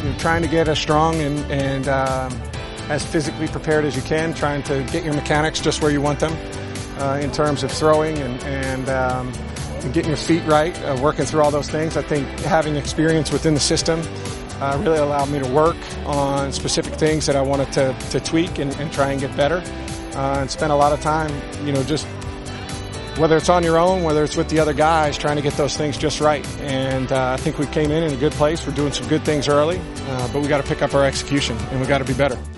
You're trying to get as strong and as physically prepared as you can, trying to get your mechanics just where you want them in terms of throwing and getting your feet right, working through all those things. I think having experience within the system really allowed me to work on specific things that I wanted to tweak and try and get better, and spend a lot of time, just whether it's on your own, whether it's with the other guys, trying to get those things just right. And I think we came in a good place. We're doing some good things early, but we got to pick up our execution and we got to be better.